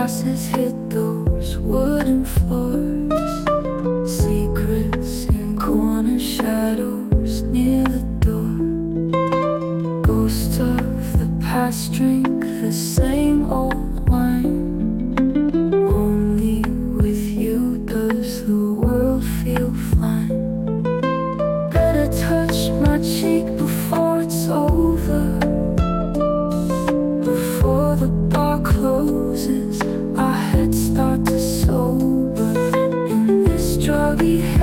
glasses hit those wooden floors. Secrets in corner shadows near the door. Ghosts of the past drink the same old wine. Only with you does the world feel fine. Better touch my cheek before it's over. Before the bar closes, our heads start to sober. In this druggy